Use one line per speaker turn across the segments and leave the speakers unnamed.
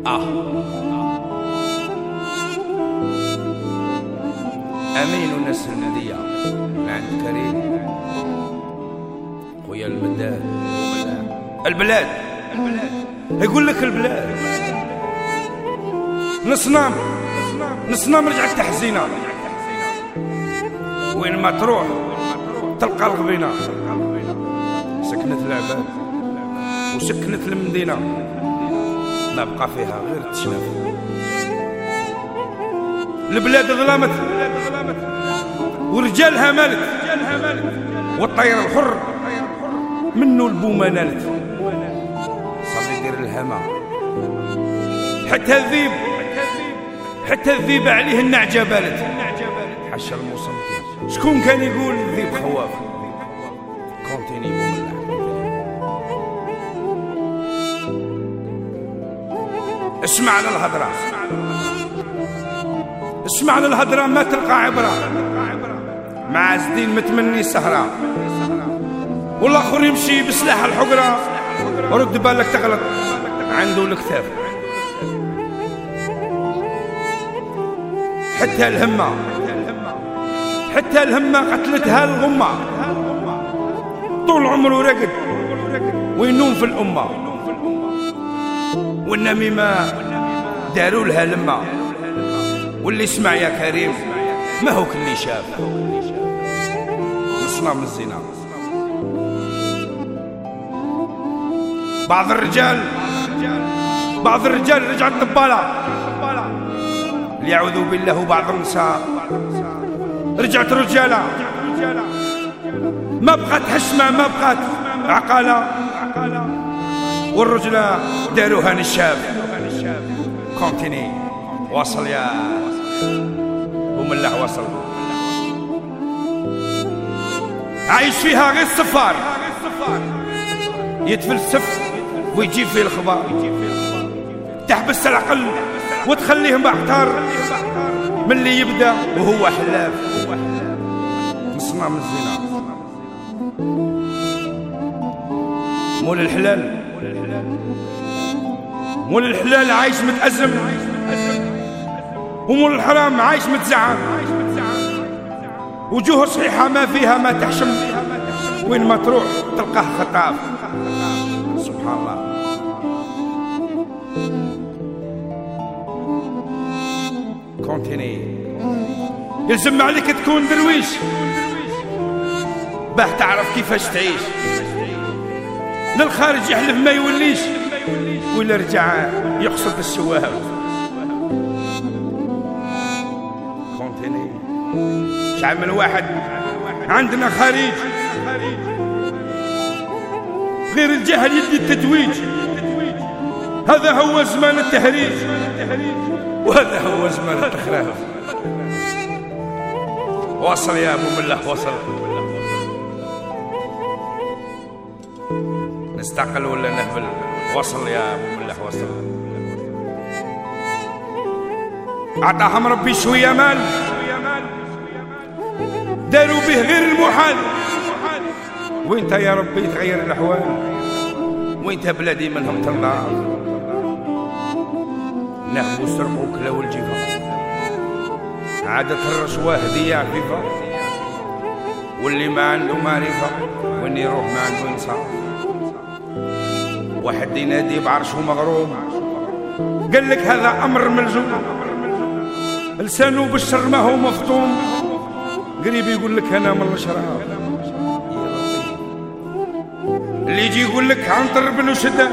امين الناس النديه من عند كريم خويا المداد البلاد يقول لك البلاد نصنام رجعت تحزينه وين ما تروح تلقى الغبينه سكنت العباد وسكنت المدينه ما بقى فيها غير التشناف البلاد ظلمت ورجالها مالت والطير الحر منه البومه نالت صافي يدير الهما حتى الذيب عليه النعجه بالت حشا المصمتين شكون كان يقول الذيب خواف كونتيني بوملح اسمع على الهضره ما تلقى عبره مع زدين متمني سهره والاخر يمشي بسلاح الحقره رد بالك تغلط عنده الكتاف حتى الهمه قتلتها الغمه طول عمره رقد وينوم في الامه والنميمه داروا لها لما واللي يسمع يا كريم ما هو كل شاف نصنام الزنا بعض الرجال رجعت طبالة ليعوذوا بالله وبعض النساء رجعت رجالة ما بقات حشمة ما بقات عقالة والرجلة داروها نشاف كونتيني وصل يا وملح وصل عايش فيها غير الصفار يدفل السف ويجيب فيه الخبار تحبس العقل وتخليه محتار من اللي يبدا وهو حلاف نصنام الزنا مول الحلال عايش متأزم ومول الحرام عايش متزعم وجوه صحيحة ما فيها ما تحشم وين ما تروح تلقاه خطاف سبحان الله كونتيني يلزم عليك تكون درويش باه تعرف كيفاش تعيش للخارج يحلف ما يوليش ولا رجع يقصد الشواب كونتيني شعب من واحد عندنا خارج غير الجهل يدي التتويج هذا هو زمان التهريج وهذا هو زمان التخراف وصل يا ابو ملح وصل نستقل ولا نهبل وصل يا ابو ملح وصل اعطاهم ربي شويه مال داروا به غير المحال وانت يا ربي تغير الاحوال وانت بلادي منهم تنضاف نهبوا سرقوا كلاو الجفا عادت الرشوه هديه عفيفه واللي ما عنده معرفه وين يروح ما عنده انصاف واحد ينادي بعرشه مغروم قال لك هذا امر ملزوم لسانه بالشر ما هو مفطوم قريب يقول لك انا من الشراب اللي يجي يقول لك عنطر بن وشده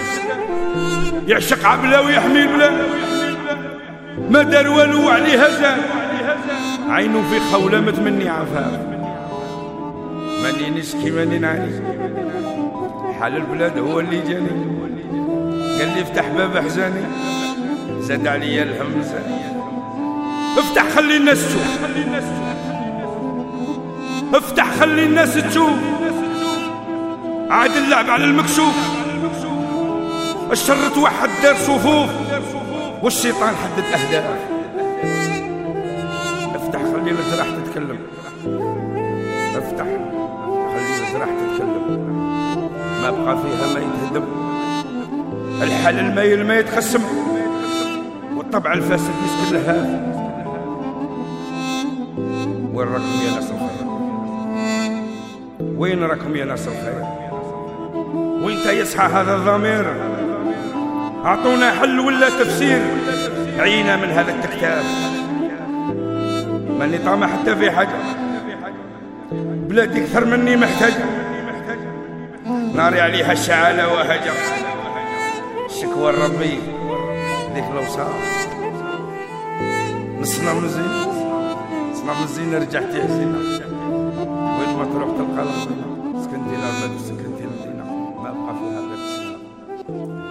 يعشق عبله ويحمي بلا ما دار والو عليها زاد عينه في خوله متمني عفاف ماني نشكي ماني نعاني حال البلاد هو اللي جاني قال لي افتح باب احزاني زاد عليا الهم زاني افتح خلي الناس تشوف افتح خلي الناس تشوف عاد اللعب على المكشوف الشر توحد دار صفوف والشيطان حدد اهداف افتح خلي الجراح تتكلم افتح خلي الجراح تتكلم ما بقى فيها ما يتهدم الحل المايل ما يتقسم الطبع الفاسد يسكن لهاف. وين راكم يا ناس الخير؟ وين راكم يا ناس الخير؟ وين يصحى هذا الضمير؟ اعطونا حل ولا تفسير، عينا من هذا التكتاف. ماني طامع حتى في حاجة، بلادي اكثر مني محتاج، ناري عليها الشعالة وهجر، شكوى ربي ذيك الوصال. نصنا من زين رجعتي حزينة، وين ما تروح تلقى الغزينة، سكنتي للبلد وسكنتي للمدينة، ما بقى فيها غير السنة.